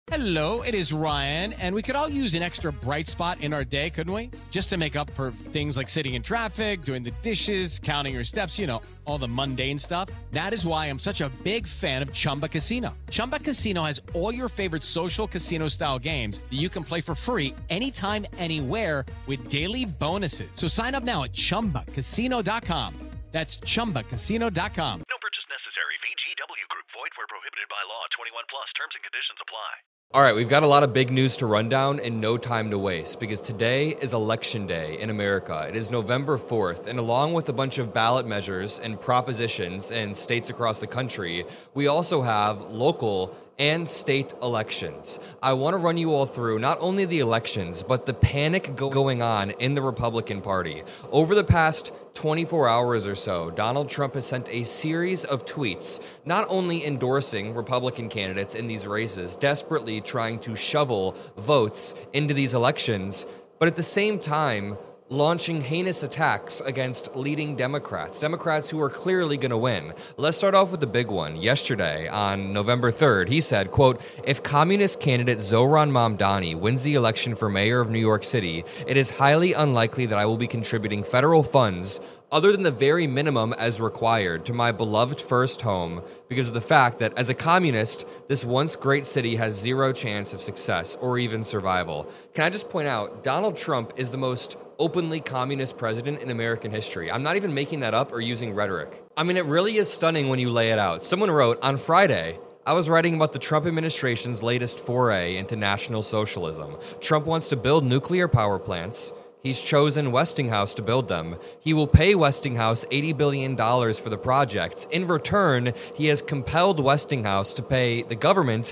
Hello, it is Ryan, and we could all use an extra bright spot in our day, couldn't we? Just to make up for things like sitting in traffic, doing the dishes, counting your steps, all the mundane stuff. That is why I'm such a big fan of Chumba Casino. Chumba Casino has all your favorite social casino-style games that you can play for free anytime, anywhere with daily bonuses. So sign up now at ChumbaCasino.com. That's ChumbaCasino.com. No purchase necessary. VGW Group. Void where prohibited by law. 21 plus. Terms and conditions apply. All right, we've got a lot of big news to run down and no time to waste because today is Election Day in America. It is November 4th, and along with a bunch of ballot measures and propositions in states across the country, we also have local and state elections. I want to run you all through not only the elections, but the panic going on in the Republican Party. Over the past 24 hours or so, Donald Trump has sent a series of tweets, not only endorsing Republican candidates in these races, desperately trying to shovel votes into these elections, but at the same time, launching heinous attacks against leading Democrats who are clearly going to win. Let's start off with the big one. Yesterday, on November 3rd, he said, quote, "If communist candidate Zohran Mamdani wins the election for mayor of New York City, it is highly unlikely that I will be contributing federal funds other than the very minimum as required to my beloved first home because of the fact that as a communist, this once great city has zero chance of success or even survival." Can I just point out, Donald Trump is the most openly communist president in American history. I'm not even making that up or using rhetoric. I mean, it really is stunning when you lay it out. Someone wrote, on Friday, I was writing about the Trump administration's latest foray into National Socialism. Trump wants to build nuclear power plants. He's chosen Westinghouse to build them. He will pay Westinghouse $80 billion for the projects. In return, he has compelled Westinghouse to pay the government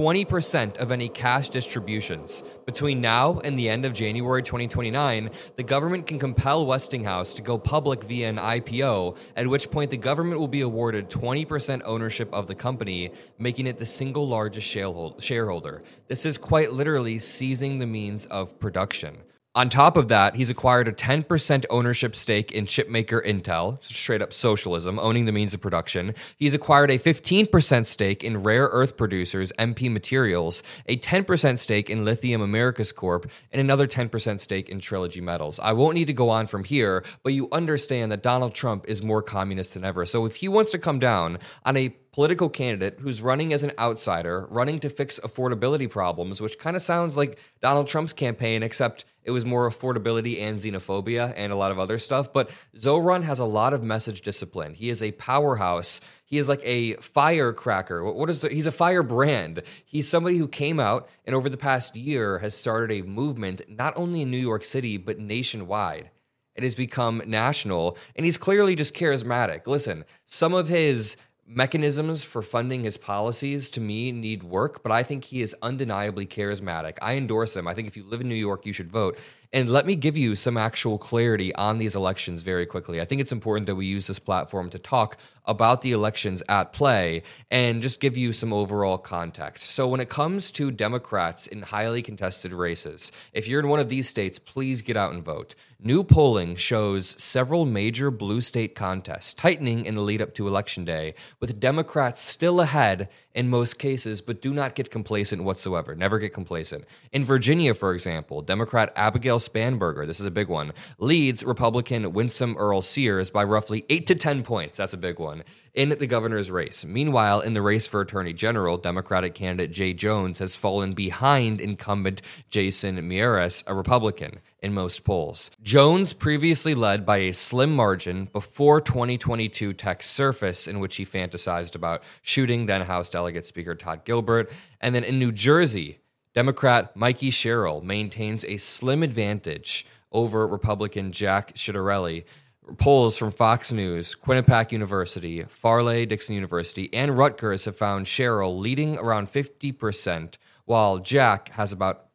20% of any cash distributions. Between now and the end of January 2029, the government can compel Westinghouse to go public via an IPO, at which point the government will be awarded 20% ownership of the company, making it the single largest shareholder. This is quite literally seizing the means of production. On top of that, he's acquired a 10% ownership stake in chipmaker Intel, straight up socialism, owning the means of production. He's acquired a 15% stake in rare earth producers MP Materials, a 10% stake in Lithium Americas Corp, and another 10% stake in Trilogy Metals. I won't need to go on from here, but you understand that Donald Trump is more communist than ever. So if he wants to come down on a political candidate who's running as an outsider, running to fix affordability problems, which kind of sounds like Donald Trump's campaign, except it was more affordability and xenophobia and a lot of other stuff. But Zohran has a lot of message discipline. He is a powerhouse. He is like a firecracker. He's a firebrand. He's somebody who came out and over the past year has started a movement, not only in New York City, but nationwide. It has become national, and he's clearly just charismatic. Listen, some of his mechanisms for funding his policies, to me, need work, but I think he is undeniably charismatic. I endorse him. I think if you live in New York, you should vote. And let me give you some actual clarity on these elections very quickly. I think it's important that we use this platform to talk about the elections at play and just give you some overall context. So when it comes to Democrats in highly contested races, if you're in one of these states, please get out and vote. New polling shows several major blue state contests tightening in the lead up to Election Day, with Democrats still ahead in most cases, but do not get complacent whatsoever. Never get complacent. In Virginia, for example, Democrat Abigail Spanberger, this is a big one, leads Republican Winsome Earl Sears by roughly 8 to 10 points. That's a big one. In the governor's race. Meanwhile, in the race for attorney general, Democratic candidate Jay Jones has fallen behind incumbent Jason Miyares, a Republican, in most polls. Jones previously led by a slim margin before 2022 text surfaced in which he fantasized about shooting then House Delegate Speaker Todd Gilbert. And then in New Jersey, Democrat Mikey Sherrill maintains a slim advantage over Republican Jack Ciattarelli. Polls from Fox News, Quinnipiac University, Farley-Dixon University, and Rutgers have found Sherrill leading around 50%, while Jack has about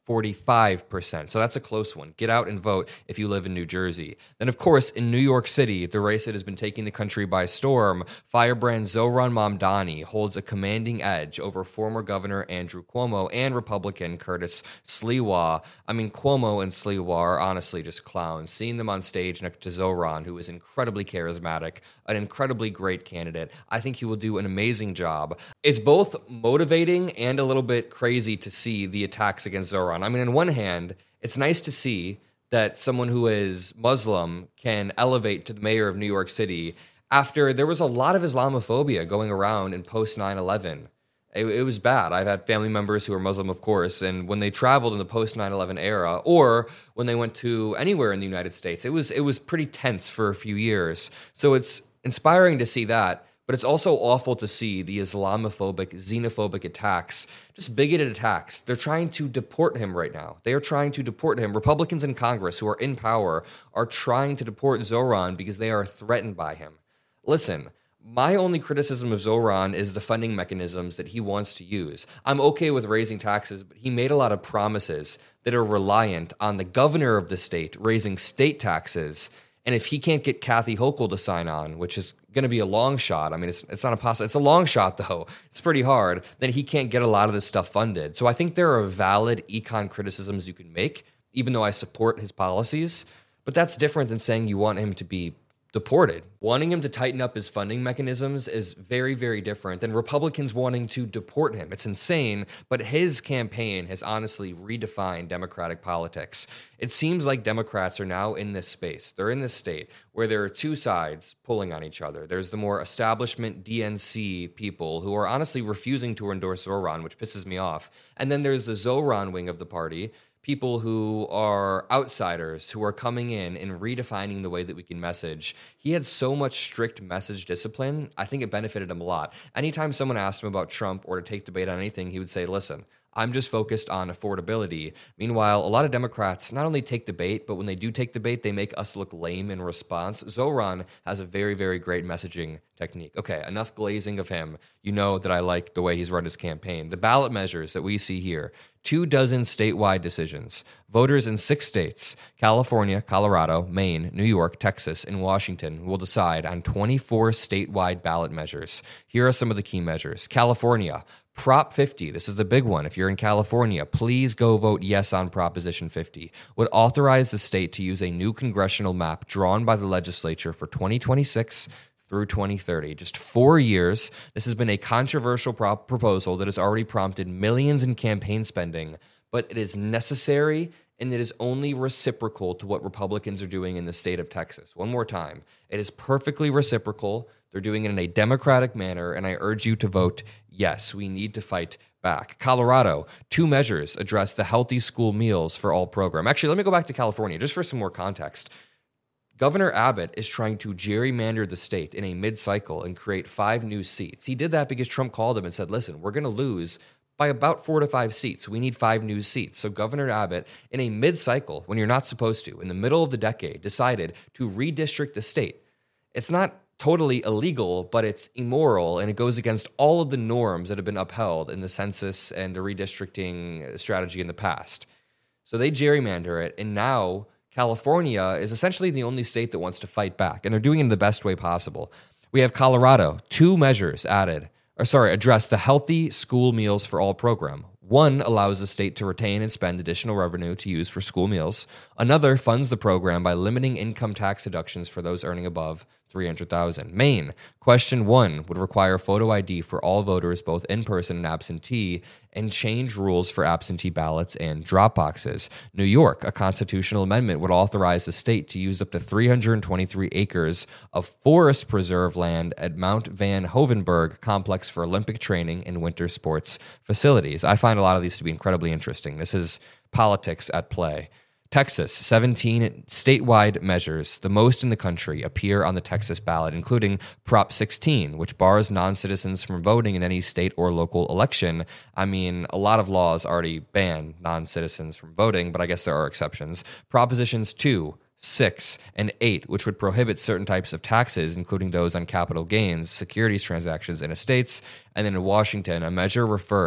45%. So that's a close one. Get out and vote if you live in New Jersey. Then, of course, in New York City, the race that has been taking the country by storm, firebrand Zohran Mamdani holds a commanding edge over former Governor Andrew Cuomo and Republican Curtis Sliwa. I mean, Cuomo and Sliwa are honestly just clowns. Seeing them on stage next to Zohran, who is incredibly charismatic, an incredibly great candidate, I think he will do an amazing job. It's both motivating and a little bit crazy to see the attacks against Zohran. I mean, on one hand, it's nice to see that someone who is Muslim can elevate to the mayor of New York City after there was a lot of Islamophobia going around in post 9/11. It was bad. I've had family members who are Muslim, of course, and when they traveled in the post 9/11 era, or when they went to anywhere in the United States, it was pretty tense for a few years. So it's inspiring to see that. But it's also awful to see the Islamophobic, xenophobic attacks, just bigoted attacks. They're trying to deport him right now. They are trying to deport him. Republicans in Congress who are in power are trying to deport Zohran because they are threatened by him. Listen, my only criticism of Zohran is the funding mechanisms that he wants to use. I'm okay with raising taxes, but he made a lot of promises that are reliant on the governor of the state raising state taxes. And if he can't get Kathy Hochul to sign on, which is going to be a long shot. I mean, it's not impossible. It's a long shot, though. It's pretty hard. Then he can't get a lot of this stuff funded. So I think there are valid econ criticisms you can make, even though I support his policies. But that's different than saying you want him to be deported. Wanting him to tighten up his funding mechanisms is very, very different than Republicans wanting to deport him. It's insane, but his campaign has honestly redefined Democratic politics. It seems like Democrats are now in this space. They're in this state where there are two sides pulling on each other. There's the more establishment DNC people who are honestly refusing to endorse Zohran, which pisses me off. And then there's the Zohran wing of the party, people who are outsiders who are coming in and redefining the way that we can message. He had so much strict message discipline. I think it benefited him a lot. Anytime someone asked him about Trump or to take debate on anything, he would say, listen, I'm just focused on affordability. Meanwhile, a lot of Democrats not only take the bait, but when they do take the bait, they make us look lame in response. Zohran has a very, very great messaging technique. Okay, enough glazing of him. You know that I like the way he's run his campaign. The ballot measures that we see here, 24 statewide decisions. Voters in 6 states, California, Colorado, Maine, New York, Texas, and Washington will decide on 24 statewide ballot measures. Here are some of the key measures. California, Prop 50, this is the big one. If you're in California, please go vote yes on Proposition 50. Would authorize the state to use a new congressional map drawn by the legislature for 2026 through 2030. Just 4 years. This has been a controversial proposal that has already prompted millions in campaign spending, but it is necessary and it is only reciprocal to what Republicans are doing in the state of Texas. One more time. It is perfectly reciprocal. They're doing it in a democratic manner, and I urge you to vote yes. We need to fight back. Colorado, 2 measures address the healthy school meals for all program. Actually, let me go back to California just for some more context. Governor Abbott is trying to gerrymander the state in a mid-cycle and create 5 new seats. He did that because Trump called him and said, listen, we're going to lose by about 4 to 5 seats. We need 5 new seats. So Governor Abbott, in a mid-cycle, when you're not supposed to, in the middle of the decade, decided to redistrict the state. It's not totally illegal, but it's immoral, and it goes against all of the norms that have been upheld in the census and the redistricting strategy in the past. So they gerrymander it, and now California is essentially the only state that wants to fight back, and they're doing it in the best way possible. We have Colorado, 2 measures address the healthy school meals for all program. One allows the state to retain and spend additional revenue to use for school meals. Another funds the program by limiting income tax deductions for those earning above $300,000. Maine, question 1 would require photo ID for all voters, both in person and absentee, and change rules for absentee ballots and drop boxes. New York, a constitutional amendment would authorize the state to use up to 323 acres of forest preserve land at Mount Van Hoevenberg complex for Olympic training and winter sports facilities. I find a lot of these to be incredibly interesting. This is politics at play. Texas, 17 statewide measures, the most in the country, appear on the Texas ballot, including Prop 16, which bars non-citizens from voting in any state or local election. I mean, a lot of laws already ban non-citizens from voting, but I guess there are exceptions. Propositions 2, 6, and 8, which would prohibit certain types of taxes, including those on capital gains, securities transactions, and estates. And then in Washington, a measure referred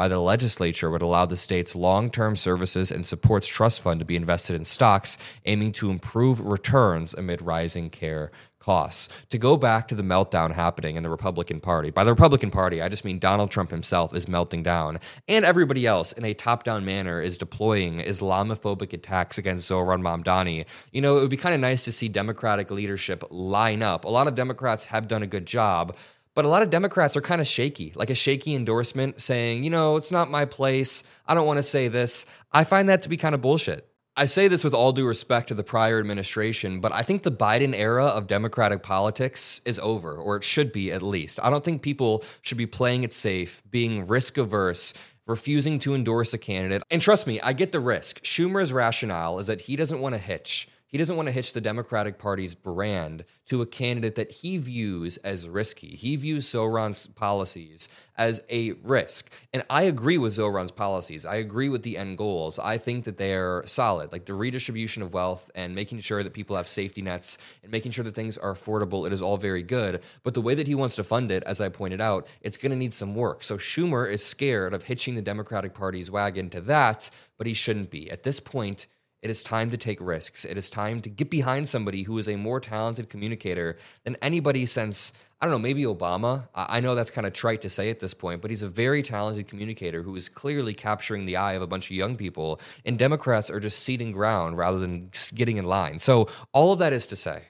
by the legislature would allow the state's long-term services and supports trust fund to be invested in stocks, aiming to improve returns amid rising care costs. To go back to the meltdown happening in the Republican Party, by the Republican Party, I just mean Donald Trump himself is melting down, and everybody else in a top-down manner is deploying Islamophobic attacks against Zohran Mamdani. You know, it would be kind of nice to see Democratic leadership line up. A lot of Democrats have done a good job, but a lot of Democrats are kind of shaky, like a shaky endorsement saying, you know, it's not my place, I don't want to say this. I find that to be kind of bullshit. I say this with all due respect to the prior administration, but I think the Biden era of Democratic politics is over, or it should be at least. I don't think people should be playing it safe, being risk averse, refusing to endorse a candidate. And trust me, I get the risk. Schumer's rationale is that he doesn't want to hitch. He doesn't want to hitch the Democratic Party's brand to a candidate that he views as risky. He views Zohran's policies as a risk. And I agree with Zohran's policies. I agree with the end goals. I think that they're solid, like the redistribution of wealth and making sure that people have safety nets and making sure that things are affordable. It is all very good. But the way that he wants to fund it, as I pointed out, it's going to need some work. So Schumer is scared of hitching the Democratic Party's wagon to that, but he shouldn't be. At this point, it is time to take risks. It is time to get behind somebody who is a more talented communicator than anybody since, I don't know, maybe Obama. I know that's kind of trite to say at this point, but he's a very talented communicator who is clearly capturing the eye of a bunch of young people, and Democrats are just ceding ground rather than getting in line. So all of that is to say,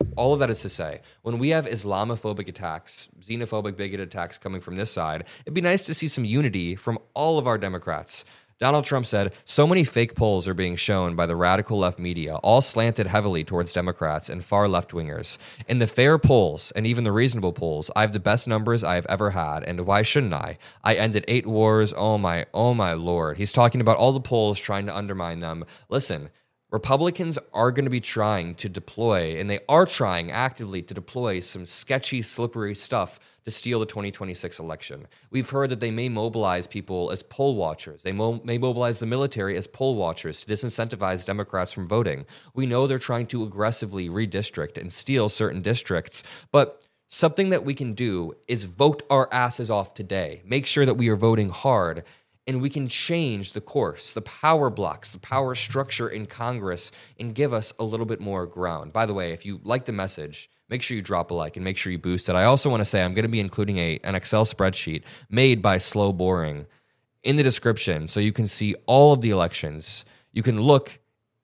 when we have Islamophobic attacks, xenophobic, bigoted attacks coming from this side, it'd be nice to see some unity from all of our Democrats. Donald Trump said, so many fake polls are being shown by the radical left media, all slanted heavily towards Democrats and far left-wingers. In the fair polls, and even the reasonable polls, I have the best numbers I have ever had, and why shouldn't I? I ended 8 wars, oh my Lord. He's talking about all the polls trying to undermine them. Listen, Republicans are going to be trying to deploy, and they are trying actively to deploy some sketchy, slippery stuff to steal the 2026 election. We've heard that they may mobilize people as poll watchers. They may mobilize the military as poll watchers to disincentivize Democrats from voting. We know they're trying to aggressively redistrict and steal certain districts, but something that we can do is vote our asses off today. Make sure that we are voting hard, and we can change the course, the power blocks, the power structure in Congress, and give us a little bit more ground. By the way, if you like the message, make sure you drop a like and make sure you boost it. I also want to say I'm going to be including an Excel spreadsheet made by Slow Boring in the description so you can see all of the elections. You can look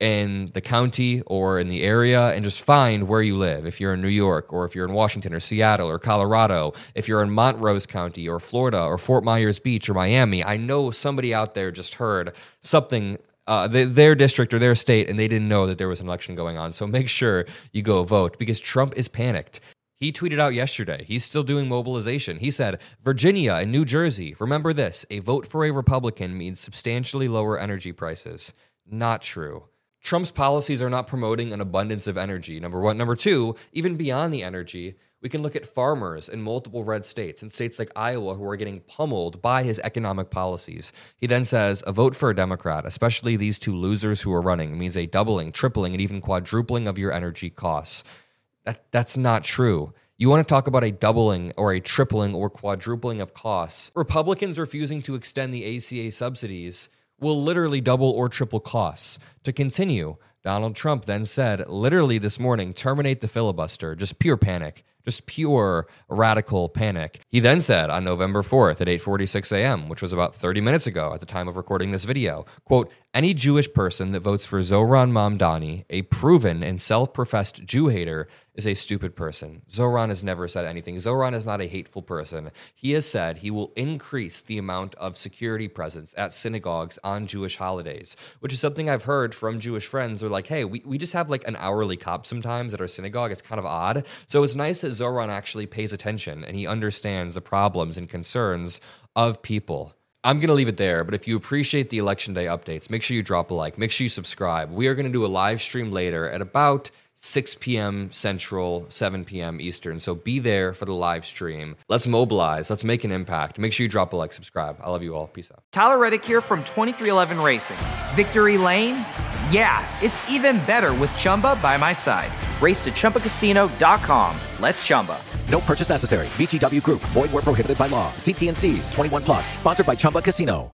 in the county or in the area and just find where you live. If you're in New York, or if you're in Washington or Seattle or Colorado, if you're in Montrose County or Florida or Fort Myers Beach or Miami, I know somebody out there just heard something their district or their state, and they didn't know that there was an election going on. So make sure you go vote, because Trump is panicked. He tweeted out yesterday, he's still doing mobilization. He said, Virginia and New Jersey, remember this, a vote for a Republican means substantially lower energy prices. Not true. Trump's policies are not promoting an abundance of energy, number one. Number two, even beyond the energy, we can look at farmers in multiple red states, in states like Iowa, who are getting pummeled by his economic policies. He then says, a vote for a Democrat, especially these two losers who are running, means a doubling, tripling, and even quadrupling of your energy costs. That's not true. You want to talk about a doubling or a tripling or quadrupling of costs. Republicans refusing to extend the ACA subsidies will literally double or triple costs. To continue, Donald Trump then said, literally this morning, terminate the filibuster. Just pure panic. Just pure radical panic. He then said on November 4th at 8:46 a.m., which was about 30 minutes ago at the time of recording this video, quote, any Jewish person that votes for Zohran Mamdani, a proven and self-professed Jew hater, is a stupid person. Zohran has never said anything. Zohran is not a hateful person. He has said he will increase the amount of security presence at synagogues on Jewish holidays, which is something I've heard from Jewish friends. They're like, hey, we just have like an hourly cop sometimes at our synagogue. It's kind of odd. So it's nice that Zohran actually pays attention and he understands the problems and concerns of people. I'm going to leave it there, but if you appreciate the Election Day updates, make sure you drop a like. Make sure you subscribe. We are going to do a live stream later at about 6 p.m. Central, 7 p.m. Eastern. So be there for the live stream. Let's mobilize. Let's make an impact. Make sure you drop a like, subscribe. I love you all. Peace out. Tyler Reddick here from 2311 Racing. Victory Lane? Yeah, it's even better with Chumba by my side. Race to ChumbaCasino.com. Let's Chumba. No purchase necessary. VGW Group. Void where prohibited by law. See T&Cs. 21+. Sponsored by Chumba Casino.